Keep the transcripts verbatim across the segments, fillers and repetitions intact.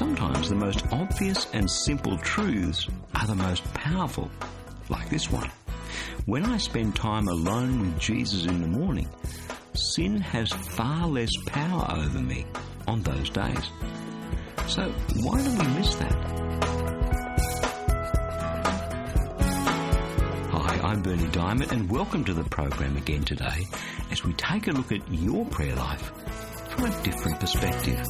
Sometimes the most obvious and simple truths are the most powerful, like this one. When I spend time alone with Jesus in the morning, sin has far less power over me on those days. So why do we miss that? Hi, I'm Berni Dymet, and welcome to the program again today as we take a look at your prayer life from a different perspective.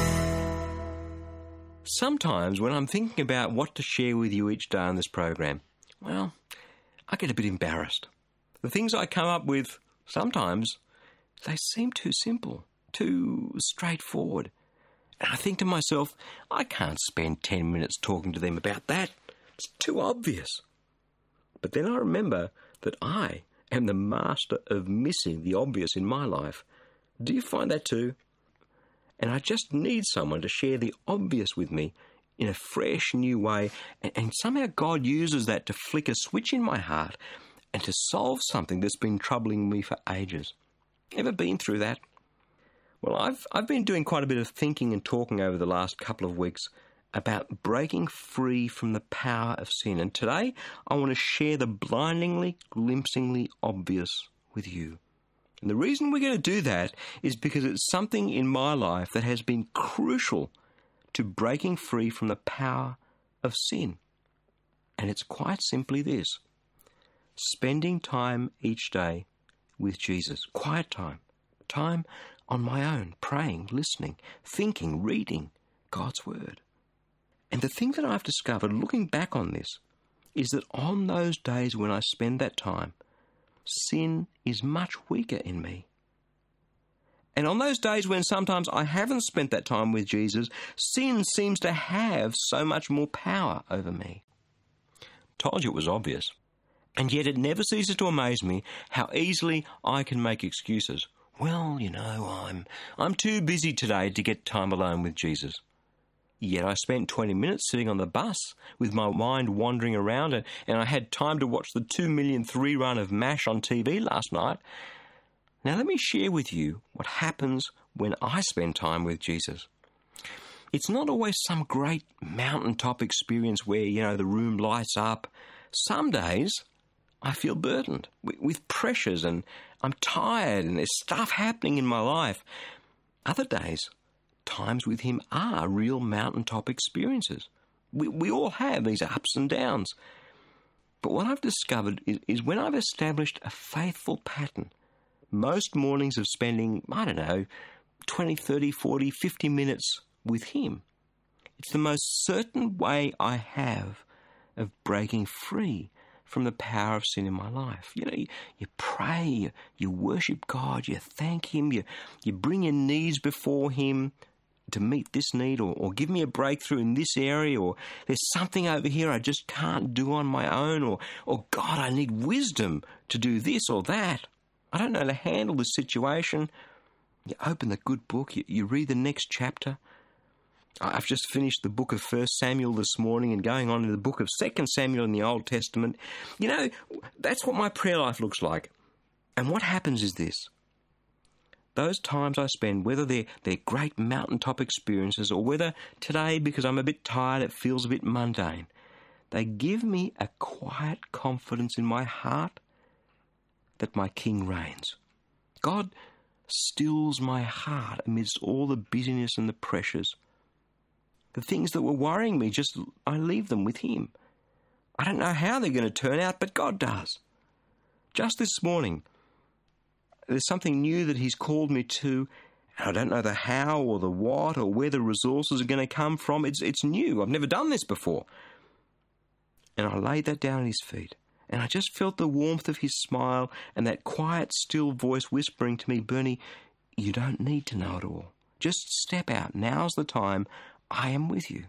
Sometimes when I'm thinking about what to share with you each day on this program, well, I get a bit embarrassed. The things I come up with, sometimes, they seem too simple, too straightforward. And I think to myself, I can't spend ten minutes talking to them about that. It's too obvious. But then I remember that I am the master of missing the obvious in my life. Do you find that too? And I just need someone to share the obvious with me in a fresh, new way. And, and somehow God uses that to flick a switch in my heart and to solve something that's been troubling me for ages. Ever been through that? Well, I've I've been doing quite a bit of thinking and talking over the last couple of weeks about breaking free from the power of sin. And today, I want to share the blindingly, glimpsingly obvious with you. And the reason we're going to do that is because it's something in my life that has been crucial to breaking free from the power of sin. And it's quite simply this: spending time each day with Jesus. Quiet time. Time on my own, praying, listening, thinking, reading God's Word. And the thing that I've discovered, looking back on this, is that on those days when I spend that time, sin is much weaker in me. And on those days when sometimes I haven't spent that time with Jesus, sin seems to have so much more power over me. Told you it was obvious. And yet it never ceases to amaze me how easily I can make excuses. Well, you know, I'm I'm too busy today to get time alone with Jesus. Yet I spent twenty minutes sitting on the bus with my mind wandering around, and, and I had time to watch the two million three run of MASH on T V last night. Now let me share with you what happens when I spend time with Jesus. It's not always some great mountaintop experience where, you know, the room lights up. Some days I feel burdened with, with pressures, and I'm tired and there's stuff happening in my life. Other days, times with him are real mountaintop experiences. We we all have these ups and downs. But what I've discovered is, is when I've established a faithful pattern, most mornings of spending, I don't know, twenty, thirty, forty, fifty minutes with him, it's the most certain way I have of breaking free from the power of sin in my life. You know, you, you pray, you, you worship God, you thank him, you, you bring your needs before him to meet this need, or, or give me a breakthrough in this area, or there's something over here I just can't do on my own, or, or God, I need wisdom to do this or that. I don't know how to handle this situation. You open the good book, you, you read the next chapter. I've just finished the book of First Samuel this morning and going on to the book of Second Samuel in the Old Testament. You know, that's what my prayer life looks like. And what happens is this: those times I spend, whether they're, they're great mountaintop experiences or whether today, because I'm a bit tired, it feels a bit mundane, they give me a quiet confidence in my heart that my King reigns. God stills my heart amidst all the busyness and the pressures. The things that were worrying me, just I leave them with him. I don't know how they're going to turn out, but God does. Just this morning, there's something new that he's called me to. I don't know the how or the what or where the resources are going to come from. It's it's new. I've never done this before. And I laid that down at his feet. And I just felt the warmth of his smile and that quiet, still voice whispering to me, Berni, you don't need to know it all. Just step out. Now's the time. I am with you.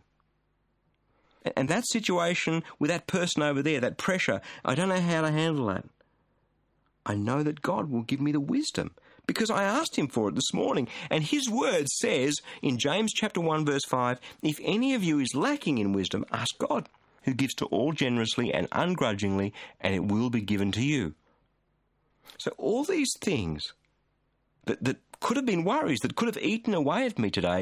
And that situation with that person over there, that pressure, I don't know how to handle that. I know that God will give me the wisdom because I asked him for it this morning. And his word says in James chapter one, verse five, if any of you is lacking in wisdom, ask God, who gives to all generously and ungrudgingly, and it will be given to you. So all these things that, that could have been worries, that could have eaten away at me today,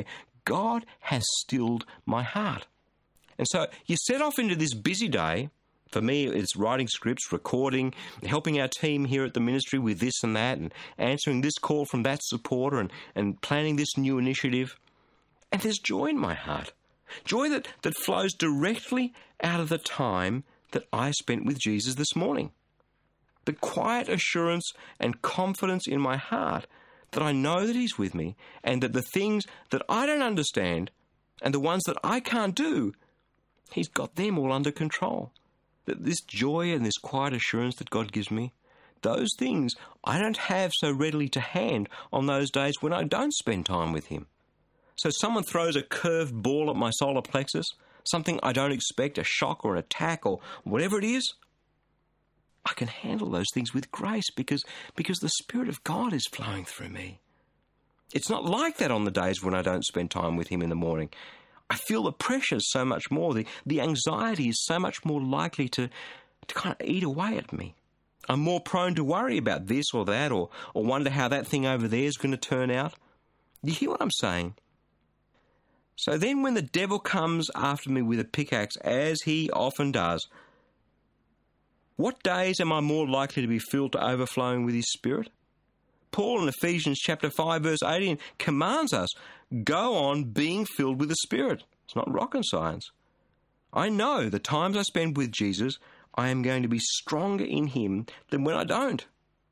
God has stilled my heart. And so you set off into this busy day. For me, it's writing scripts, recording, helping our team here at the ministry with this and that, and answering this call from that supporter, and, and planning this new initiative. And there's joy in my heart. Joy that, that flows directly out of the time that I spent with Jesus this morning. The quiet assurance and confidence in my heart that I know that He's with me, and that the things that I don't understand and the ones that I can't do, He's got them all under control. That this joy and this quiet assurance that God gives me, those things I don't have so readily to hand on those days when I don't spend time with Him. So someone throws a curved ball at my solar plexus, something I don't expect, a shock or an attack or whatever it is, I can handle those things with grace because, because the Spirit of God is flowing through me. It's not like that on the days when I don't spend time with Him in the morning. I feel the pressures so much more. The, the anxiety is so much more likely to, to kind of eat away at me. I'm more prone to worry about this or that, or, or wonder how that thing over there is going to turn out. You hear what I'm saying? So then when the devil comes after me with a pickaxe, as he often does, what days am I more likely to be filled to overflowing with His Spirit? Paul in Ephesians chapter five verse eighteen commands us, go on being filled with the Spirit. It's not rocket science. I know the times I spend with Jesus, I am going to be stronger in Him than when I don't.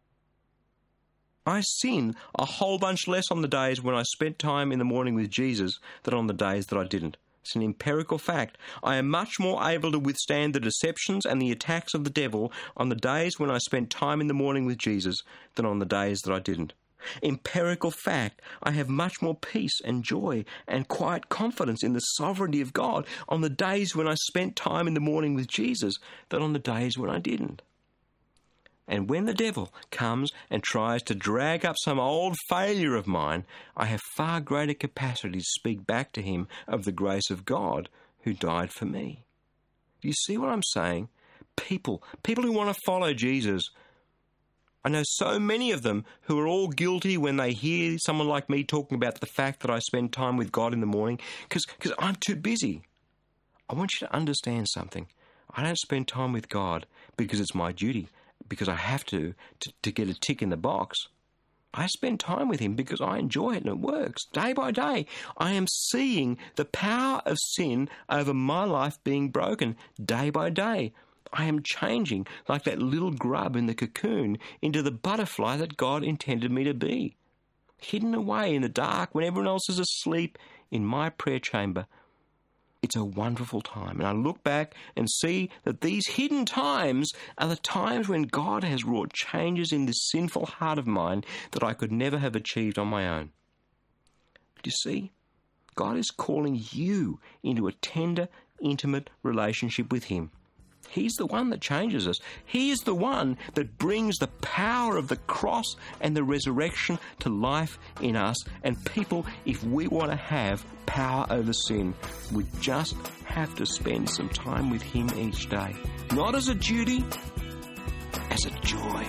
I sin a whole bunch less on the days when I spent time in the morning with Jesus than on the days that I didn't. It's an empirical fact. I am much more able to withstand the deceptions and the attacks of the devil on the days when I spent time in the morning with Jesus than on the days that I didn't. Empirical fact. I have much more peace and joy and quiet confidence in the sovereignty of God on the days when I spent time in the morning with Jesus than on the days when I didn't. And when the devil comes and tries to drag up some old failure of mine, I have far greater capacity to speak back to him of the grace of God who died for me. Do you see what I'm saying? People, people who want to follow Jesus, I know so many of them who are all guilty when they hear someone like me talking about the fact that I spend time with God in the morning because because I'm too busy. I want you to understand something. I don't spend time with God because it's my duty, because I have to, to, to get a tick in the box. I spend time with him because I enjoy it and it works. Day by day, I am seeing the power of sin over my life being broken day by day. I am changing like that little grub in the cocoon into the butterfly that God intended me to be. Hidden away in the dark when everyone else is asleep in my prayer chamber. It's a wonderful time. And I look back and see that these hidden times are the times when God has wrought changes in this sinful heart of mine that I could never have achieved on my own. Do you see? God is calling you into a tender, intimate relationship with him. He's the one that changes us. He is the one that brings the power of the cross and the resurrection to life in us. And people, if we want to have power over sin, we just have to spend some time with him each day. Not as a duty, as a joy.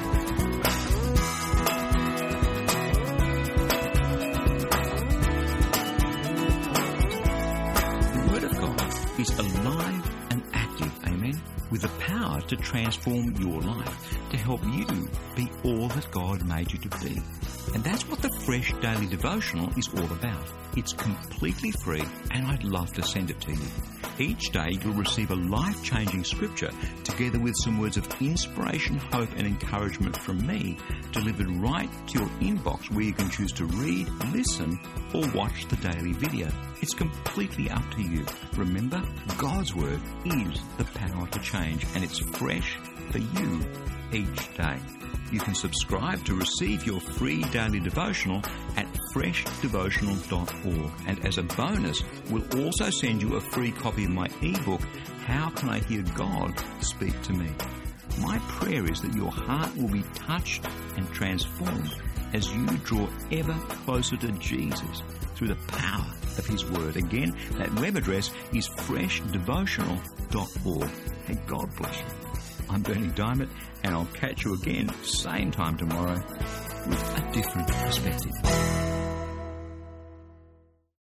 The Word of God is alive and active, amen, with the power to transform your life, to help you be all that God made you to be. And that's what the Fresh Daily Devotional is all about. It's completely free, and I'd love to send it to you. Each day you'll receive a life-changing scripture together with some words of inspiration, hope and encouragement from me, delivered right to your inbox where you can choose to read, listen or watch the daily video. It's completely up to you. Remember, God's Word is the power to change, and it's fresh for you each day. You can subscribe to receive your free daily devotional at fresh devotional dot org. And as a bonus, we'll also send you a free copy of my ebook, How Can I Hear God Speak to Me? My prayer is that your heart will be touched and transformed as you draw ever closer to Jesus through the power of his word. Again, that web address is fresh devotional dot org. And God bless you. I'm Bernie Diamond, and I'll catch you again, same time tomorrow, with a different perspective.